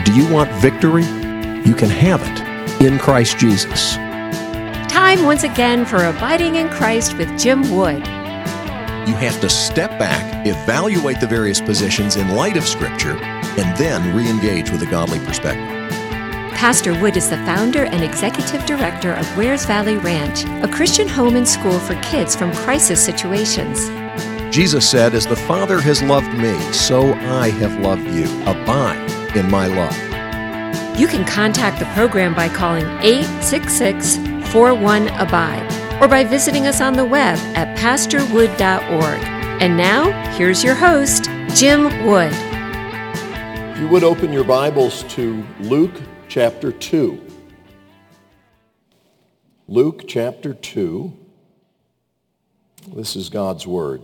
Do you want victory? You can have it in Christ Jesus. Time once again for Abiding in Christ with Jim Wood. You have to step back, evaluate the various positions in light of Scripture, and then re-engage with a godly perspective. Pastor Wood is the founder and executive director of Wares Valley Ranch, a Christian home and school for kids from crisis situations. Jesus said, "As the Father has loved me, so I have loved you. Abide in my love." You can contact the program by calling 866-41-ABIDE or by visiting us on the web at pastorwood.org. And now, here's your host, Jim Wood. If you would open your Bibles to Luke chapter 2. Luke chapter 2. This is God's Word.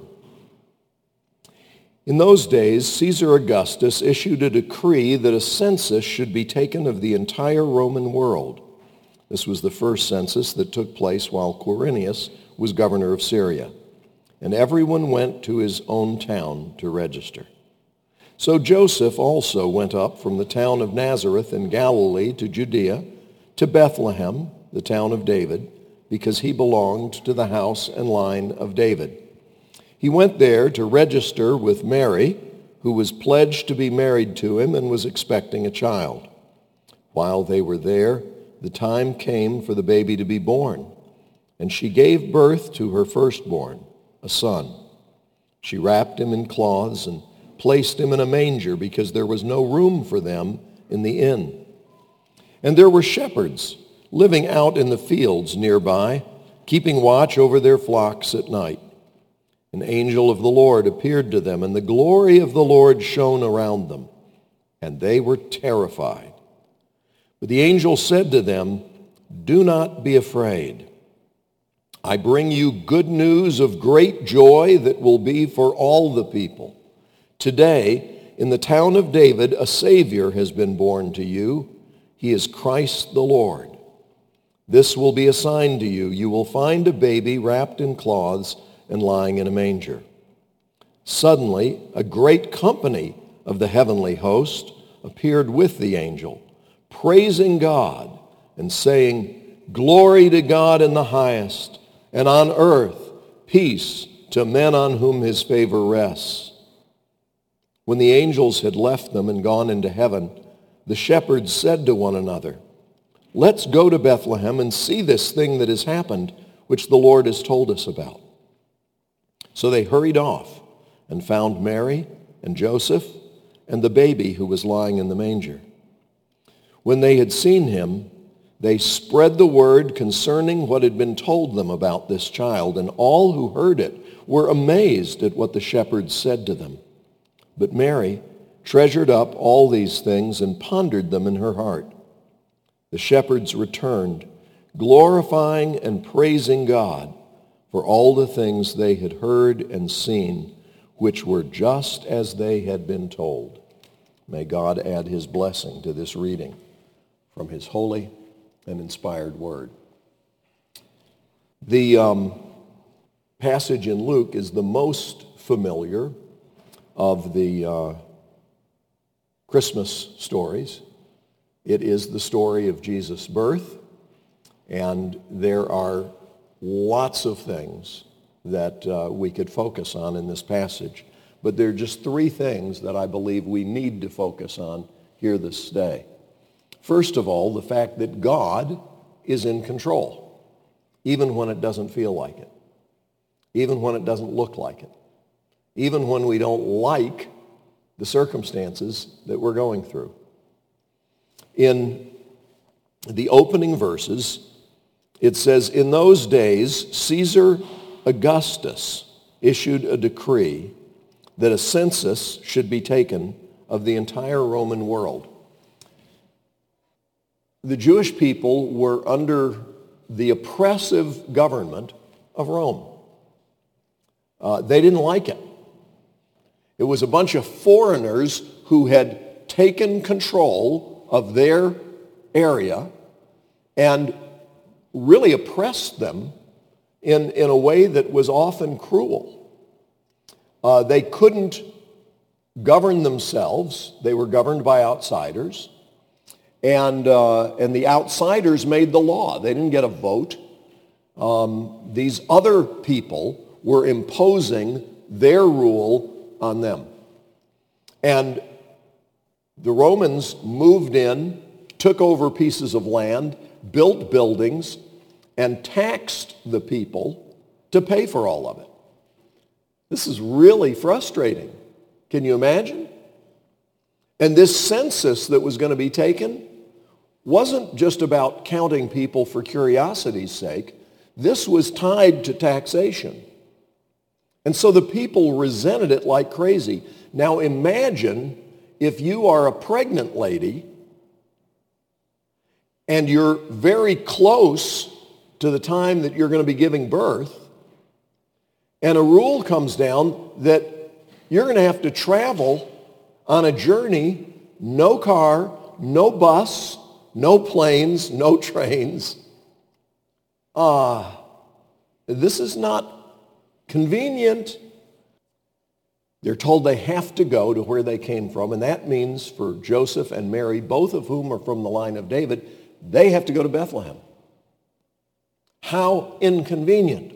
In those days, Caesar Augustus issued a decree that a census should be taken of the entire Roman world. This was the first census that took place while Quirinius was governor of Syria. And everyone went to his own town to register. So Joseph also went up from the town of Nazareth in Galilee to Judea, to Bethlehem, the town of David, because he belonged to the house and line of David. He went there to register with Mary, who was pledged to be married to him and was expecting a child. While they were there, the time came for the baby to be born, and she gave birth to her firstborn, a son. She wrapped him in cloths and placed him in a manger because there was no room for them in the inn. And there were shepherds living out in the fields nearby, keeping watch over their flocks at night. An angel of the Lord appeared to them, and the glory of the Lord shone around them, and they were terrified. But the angel said to them, "Do not be afraid. I bring you good news of great joy that will be for all the people. Today, in the town of David, a Savior has been born to you. He is Christ the Lord. This will be a sign to you. You will find a baby wrapped in cloths and lying in a manger." Suddenly, a great company of the heavenly host appeared with the angel, praising God and saying, "Glory to God in the highest, and on earth peace to men on whom his favor rests." When the angels had left them and gone into heaven, the shepherds said to one another, "Let's go to Bethlehem and see this thing that has happened, which the Lord has told us about." So they hurried off and found Mary and Joseph and the baby who was lying in the manger. When they had seen him, they spread the word concerning what had been told them about this child, and all who heard it were amazed at what the shepherds said to them. But Mary treasured up all these things and pondered them in her heart. The shepherds returned, glorifying and praising God for all the things they had heard and seen, which were just as they had been told. May God add his blessing to this reading from his holy and inspired word. The passage in Luke is the most familiar of the Christmas stories. It is the story of Jesus' birth, and there are lots of things that we could focus on in this passage, but there are just three things that I believe we need to focus on here this day. First of all, the fact that God is in control, even when it doesn't feel like it, even when it doesn't look like it, even when we don't like the circumstances that we're going through. In the opening verses, it says, "In those days, Caesar Augustus issued a decree that a census should be taken of the entire Roman world." The Jewish people were under the oppressive government of Rome. They didn't like it. It was a bunch of foreigners who had taken control of their area and really oppressed them in a way that was often cruel. They couldn't govern themselves. They were governed by outsiders. And the outsiders made the law. They didn't get a vote. These other people were imposing their rule on them. And the Romans moved in, took over pieces of land, built buildings, and taxed the people to pay for all of it. This is really frustrating. Can you imagine? And this census that was going to be taken wasn't just about counting people for curiosity's sake. This was tied to taxation. And so the people resented it like crazy. Now imagine if you are a pregnant lady and you're very close to the time that you're going to be giving birth, and a rule comes down that you're going to have to travel on a journey, no car, no bus, no planes, no trains. This is not convenient. They're told they have to go to where they came from, and that means for Joseph and Mary, both of whom are from the line of David, they have to go to Bethlehem. How inconvenient.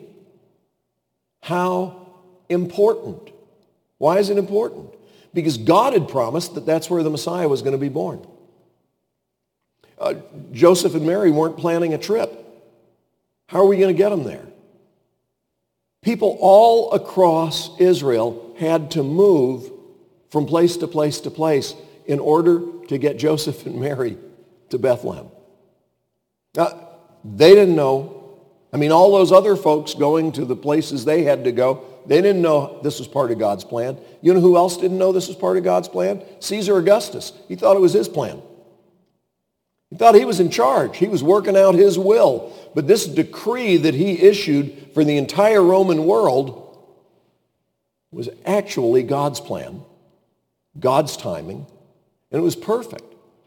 How important. Why is it important? Because God had promised that that's where the Messiah was going to be born. Joseph and Mary weren't planning a trip. How are we going to get them there? People all across Israel had to move from place to place to place in order to get Joseph and Mary to Bethlehem. They didn't know. I mean, all those other folks going to the places they had to go, they didn't know this was part of God's plan. You know who else didn't know this was part of God's plan? Caesar Augustus. He thought it was his plan. He thought he was in charge. He was working out his will. But this decree that he issued for the entire Roman world was actually God's plan, God's timing, and it was perfect.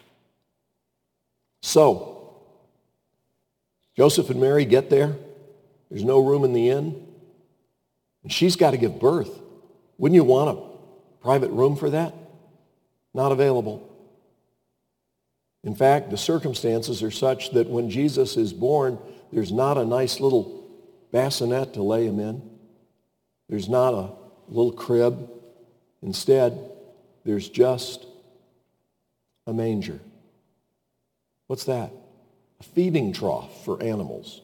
So, Joseph and Mary get there. There's no room in the inn. And she's got to give birth. Wouldn't you want a private room for that? Not available. In fact, the circumstances are such that when Jesus is born, there's not a nice little bassinet to lay him in. There's not a little crib. Instead, there's just a manger. What's that? A feeding trough for animals.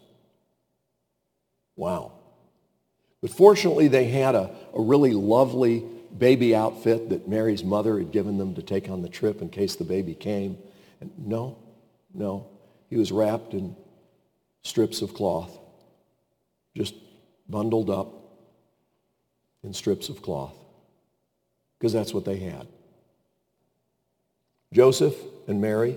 Wow. But fortunately, they had a really lovely baby outfit that Mary's mother had given them to take on the trip in case the baby came. And no, he was wrapped in strips of cloth, just bundled up in strips of cloth, because that's what they had. Joseph and Mary,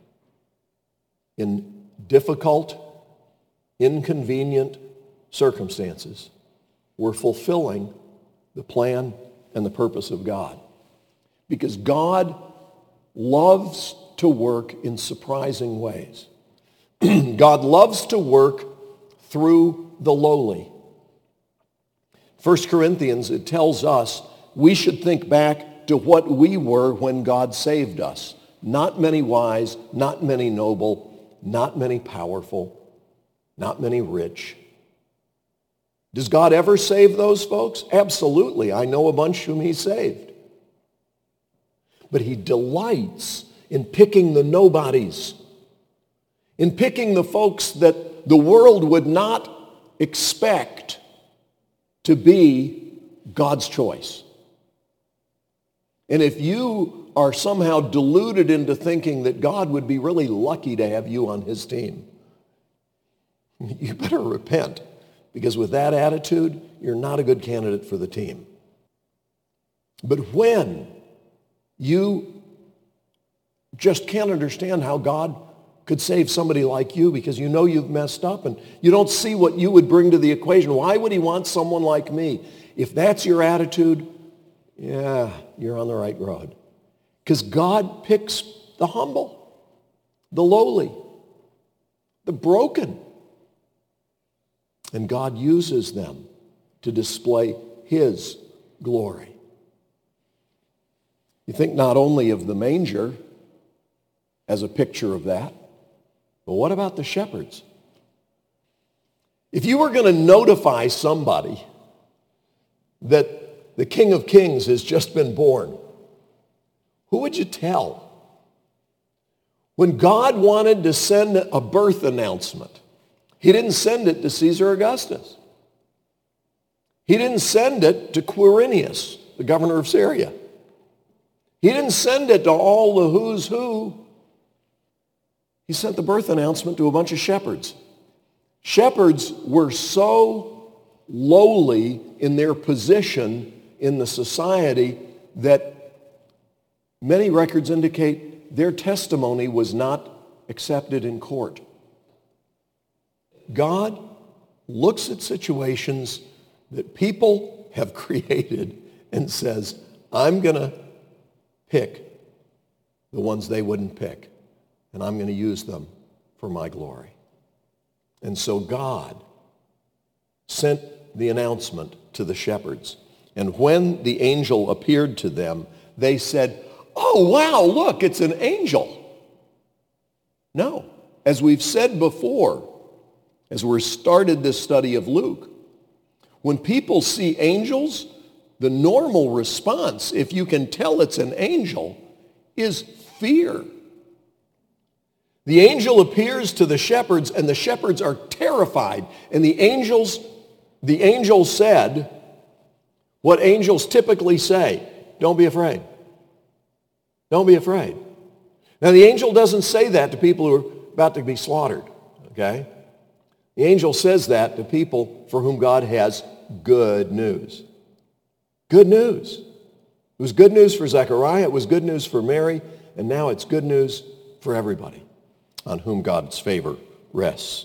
in difficult, inconvenient circumstances, were fulfilling the plan and the purpose of God. Because God loves to work in surprising ways. God loves to work through the lowly. 1 Corinthians, it tells us we should think back to what we were when God saved us. Not many wise, not many noble, not many powerful, not many rich. Does God ever save those folks? Absolutely. I know a bunch whom he saved. But he delights in picking the nobodies, in picking the folks that the world would not expect to be God's choice. And if you are somehow deluded into thinking that God would be really lucky to have you on his team, you better repent, because with that attitude, you're not a good candidate for the team. But when you just can't understand how God could save somebody like you because you know you've messed up and you don't see what you would bring to the equation. Why would he want someone like me? If that's your attitude, yeah, you're on the right road. Because God picks the humble, the lowly, the broken. And God uses them to display his glory. You think not only of the manger as a picture of that. But what about the shepherds? If you were going to notify somebody that the King of Kings has just been born, who would you tell? When God wanted to send a birth announcement, he didn't send it to Caesar Augustus. He didn't send it to Quirinius, the governor of Syria. He didn't send it to all the who's who. He sent the birth announcement to a bunch of shepherds. Shepherds were so lowly in their position in the society that many records indicate their testimony was not accepted in court. God looks at situations that people have created and says, I'm going to pick the ones they wouldn't pick, and I'm going to use them for my glory. And so God sent the announcement to the shepherds. And when the angel appeared to them, they said, oh, wow, look, it's an angel. No. As we've said before, as we started this study of Luke, when people see angels, the normal response, if you can tell it's an angel, is fear. The angel appears to the shepherds, and the shepherds are terrified. And the angel said what angels typically say, don't be afraid. Don't be afraid. Now, the angel doesn't say that to people who are about to be slaughtered, okay? The angel says that to people for whom God has good news. Good news. It was good news for Zechariah, it was good news for Mary, and now it's good news for everybody on whom God's favor rests.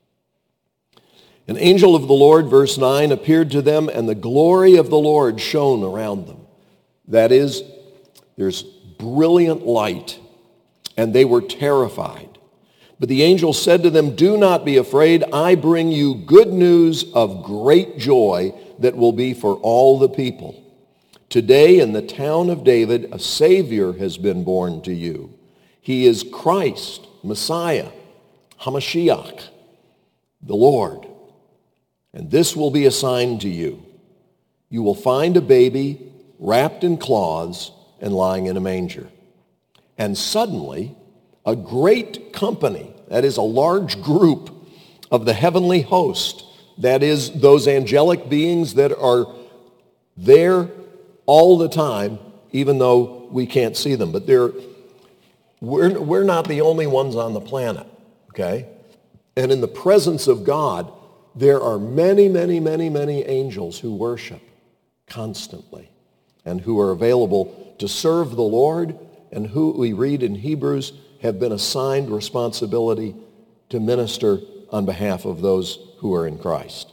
An angel of the Lord, verse 9, appeared to them, and the glory of the Lord shone around them. That is, there's brilliant light, and they were terrified. But the angel said to them, do not be afraid. I bring you good news of great joy that will be for all the people. Today in the town of David, a Savior has been born to you. He is Christ, Messiah, Hamashiach, the Lord. And this will be a sign to you. You will find a baby wrapped in cloths and lying in a manger. And suddenly, a great company, that is a large group of the heavenly host, that is those angelic beings that are there all the time, even though we can't see them. But we're not the only ones on the planet, okay? And in the presence of God, there are many, many, many, many angels who worship constantly and who are available to serve the Lord, and who we read in Hebrews have been assigned responsibility to minister on behalf of those who are in Christ.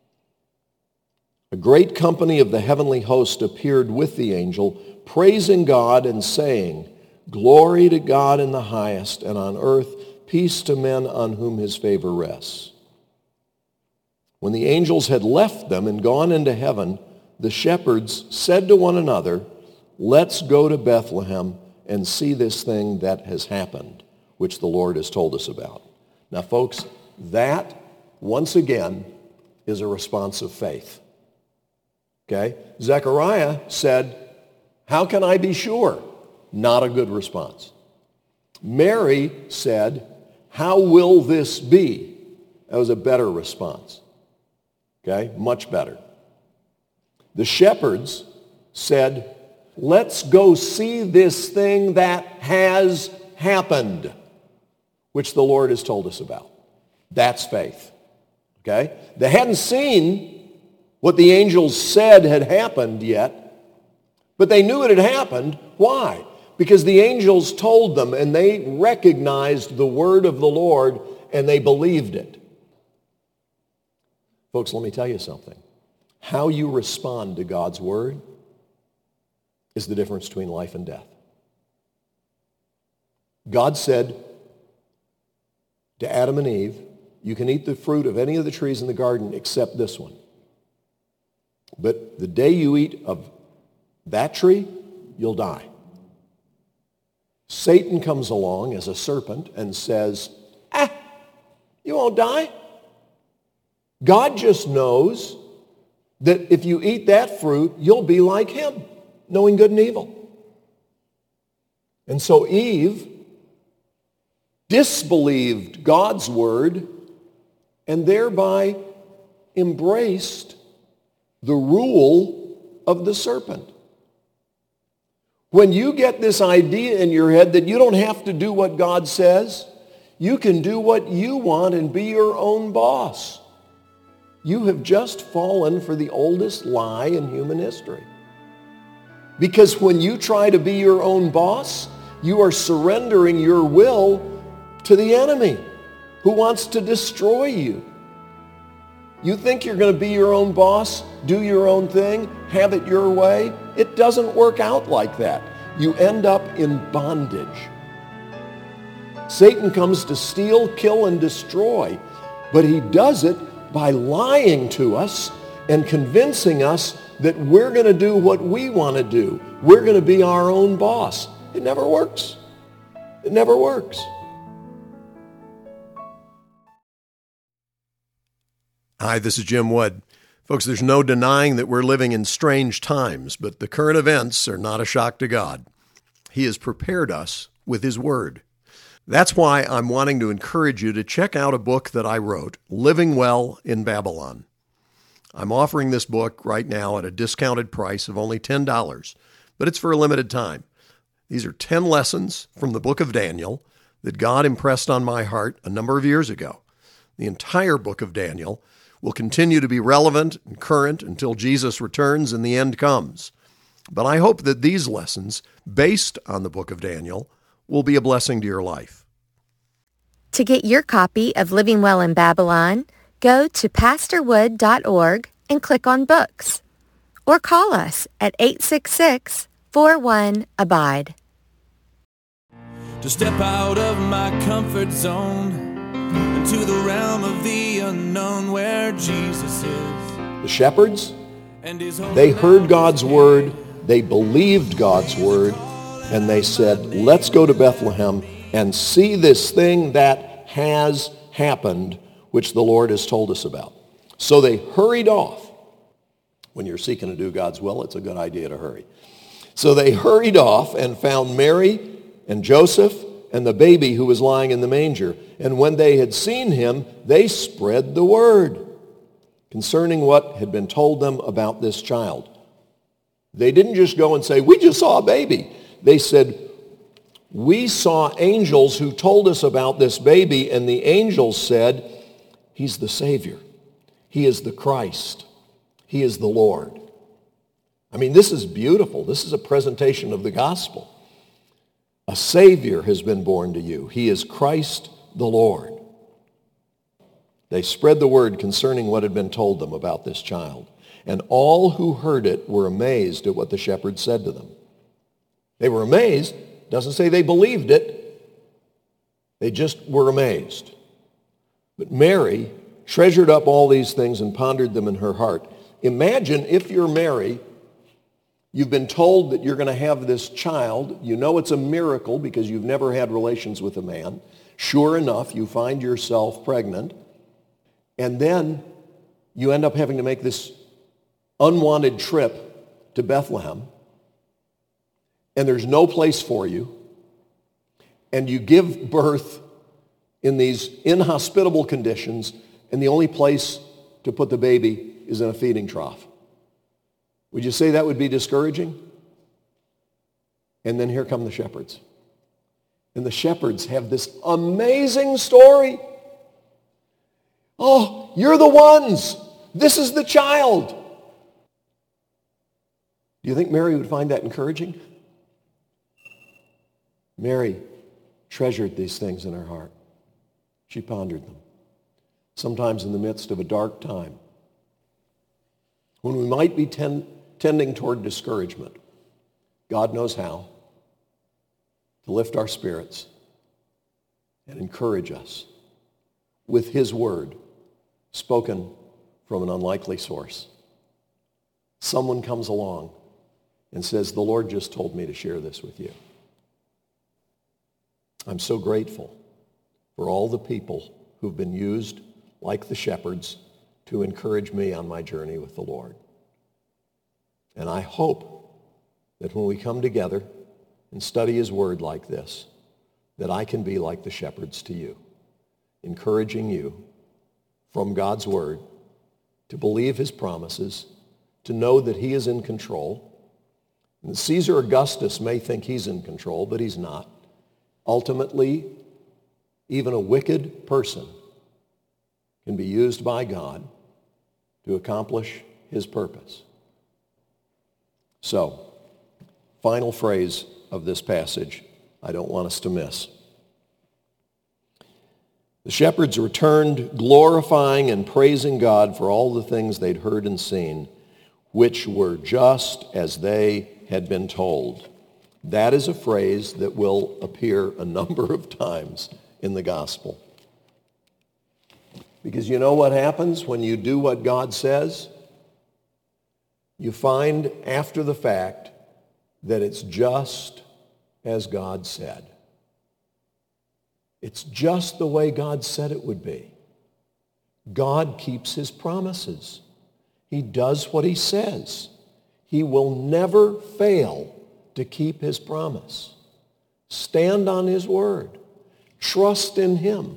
A great company of the heavenly host appeared with the angel, praising God and saying, glory to God in the highest, and on earth peace to men on whom his favor rests. When the angels had left them and gone into heaven, the shepherds said to one another, let's go to Bethlehem and see this thing that has happened, which the Lord has told us about. Now, folks, that, once again, is a response of faith. Okay? Zechariah said, how can I be sure? Not a good response. Mary said, how will this be? That was a better response. Okay? Much better. The shepherds said, let's go see this thing that has happened, which the Lord has told us about. That's faith. Okay? They hadn't seen what the angels said had happened yet, but they knew it had happened. Why? Because the angels told them, and they recognized the word of the Lord, and they believed it. Folks, let me tell you something. How you respond to God's word is the difference between life and death. God said to Adam and Eve, you can eat the fruit of any of the trees in the garden except this one. But the day you eat of that tree, you'll die. Satan comes along as a serpent and says, you won't die. God just knows that if you eat that fruit, you'll be like him, knowing good and evil. And so Eve disbelieved God's word and thereby embraced the rule of the serpent. When you get this idea in your head that you don't have to do what God says, you can do what you want and be your own boss. You have just fallen for the oldest lie in human history. Because when you try to be your own boss, you are surrendering your will to the enemy who wants to destroy you. You think you're going to be your own boss, do your own thing, have it your way? It doesn't work out like that. You end up in bondage. Satan comes to steal, kill, and destroy, but he does it by lying to us and convincing us that we're going to do what we want to do. We're going to be our own boss. It never works. It never works. Hi, this is Jim Wood. Folks, there's no denying that we're living in strange times, but the current events are not a shock to God. He has prepared us with His Word. That's why I'm wanting to encourage you to check out a book that I wrote, Living Well in Babylon. I'm offering this book right now at a discounted price of only $10, but it's for a limited time. These are 10 lessons from the book of Daniel that God impressed on my heart a number of years ago. The entire book of Daniel will continue to be relevant and current until Jesus returns and the end comes. But I hope that these lessons, based on the book of Daniel, will be a blessing to your life. To get your copy of Living Well in Babylon, go to pastorwood.org and click on Books. Or call us at 866-41-ABIDE. To step out of my comfort zone into the realm of the unknown where Jesus is. The shepherds, they heard God's word, they believed God's word, and they said, let's go to Bethlehem and see this thing that has happened, which the Lord has told us about. So they hurried off. When you're seeking to do God's will, it's a good idea to hurry. So they hurried off and found Mary and Joseph and the baby who was lying in the manger. And when they had seen him, they spread the word concerning what had been told them about this child. They didn't just go and say, we just saw a baby. They said, we saw angels who told us about this baby, and the angels said, he's the Savior. He is the Christ. He is the Lord. I mean, this is beautiful. This is a presentation of the gospel. A Savior has been born to you. He is Christ the Lord. They spread the word concerning what had been told them about this child. And all who heard it were amazed at what the shepherds said to them. They were amazed. Doesn't say they believed it. They just were amazed. But Mary treasured up all these things and pondered them in her heart. Imagine if you're Mary, you've been told that you're going to have this child. You know it's a miracle because you've never had relations with a man. Sure enough, you find yourself pregnant. And then you end up having to make this unwanted trip to Bethlehem. And there's no place for you. And you give birth in these inhospitable conditions, and the only place to put the baby is in a feeding trough. Would you say that would be discouraging? And then here come the shepherds. And the shepherds have this amazing story. Oh, you're the ones. This is the child. Do you think Mary would find that encouraging? Mary treasured these things in her heart. She pondered them. Sometimes in the midst of a dark time, when we might be tending toward discouragement, God knows how to lift our spirits and encourage us with His word spoken from an unlikely source. Someone comes along and says, the Lord just told me to share this with you. I'm so grateful for all the people who've been used, like the shepherds, to encourage me on my journey with the Lord. And I hope that when we come together and study his word like this, that I can be like the shepherds to you, encouraging you from God's word to believe his promises, to know that he is in control. And Caesar Augustus may think he's in control, but he's not. Ultimately, even a wicked person can be used by God to accomplish his purpose. So, final phrase of this passage I don't want us to miss. The shepherds returned, glorifying and praising God for all the things they'd heard and seen, which were just as they had been told. That is a phrase that will appear a number of times in the gospel. Because you know what happens when you do what God says? You find after the fact that it's just as God said. It's just the way God said it would be. God keeps his promises. He does what he says. He will never fail to keep his promise. Stand on his word. Trust in him.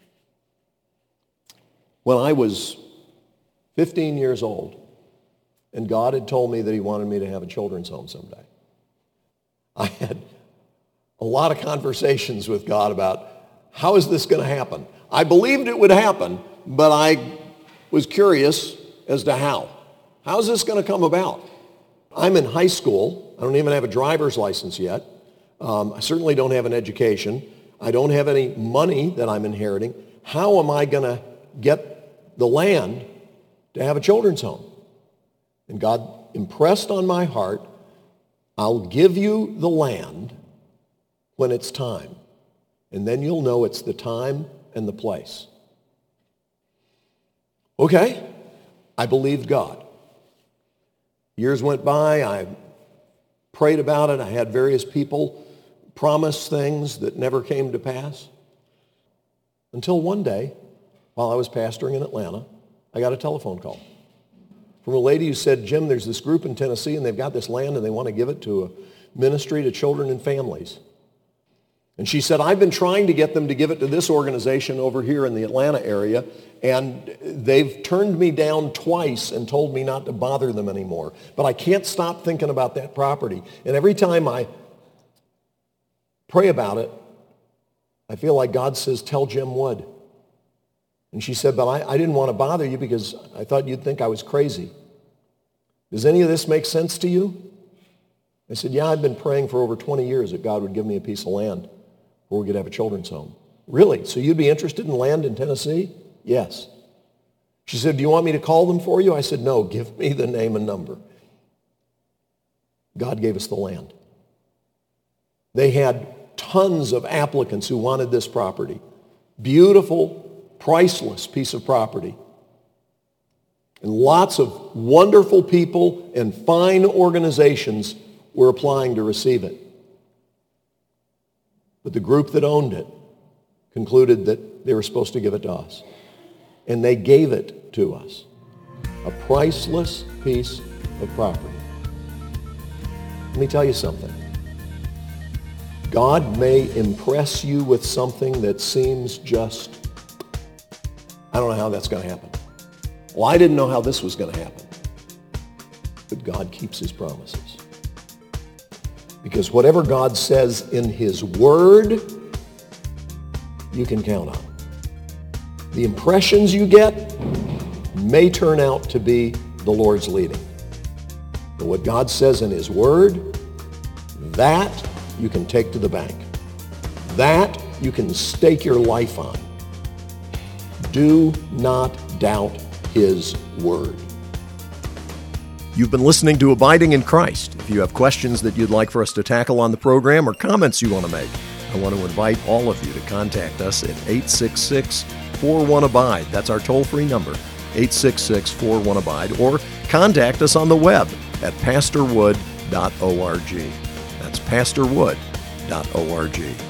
When I was 15 years old, and God had told me that he wanted me to have a children's home someday, I had a lot of conversations with God about how is this going to happen. I believed it would happen, but I was curious as to how. How is this going to come about? I'm in high school. I don't even have a driver's license yet. I certainly don't have an education. I don't have any money that I'm inheriting. How am I going to get the land to have a children's home? And God impressed on my heart, I'll give you the land when it's time. And then you'll know it's the time and the place. Okay, I believed God. Years went by, I prayed about it. I had various people promise things that never came to pass. Until one day, while I was pastoring in Atlanta, I got a telephone call from a lady who said, Jim, there's this group in Tennessee and they've got this land and they want to give it to a ministry to children and families. And she said, I've been trying to get them to give it to this organization over here in the Atlanta area, and they've turned me down twice and told me not to bother them anymore. But I can't stop thinking about that property. And every time I pray about it, I feel like God says, tell Jim Wood. And she said, but I didn't want to bother you because I thought you'd think I was crazy. Does any of this make sense to you? I said, yeah, I've been praying for over 20 years that God would give me a piece of land where we could have a children's home. Really? So you'd be interested in land in Tennessee? Yes. She said, do you want me to call them for you? I said, no, give me the name and number. God gave us the land. They had tons of applicants who wanted this property. Beautiful, priceless piece of property. And lots of wonderful people and fine organizations were applying to receive it. But the group that owned it concluded that they were supposed to give it to us. And they gave it to us. A priceless piece of property. Let me tell you something. God may impress you with something that seems just, I don't know how that's going to happen. Well, I didn't know how this was going to happen. But God keeps his promises. Because whatever God says in his word, you can count on. The impressions you get may turn out to be the Lord's leading. But what God says in his word, that you can take to the bank. That you can stake your life on. Do not doubt his word. You've been listening to Abiding in Christ. If you have questions that you'd like for us to tackle on the program or comments you want to make, I want to invite all of you to contact us at 866-41-ABIDE. That's our toll-free number, 866-41-ABIDE, or contact us on the web at pastorwood.org. That's pastorwood.org.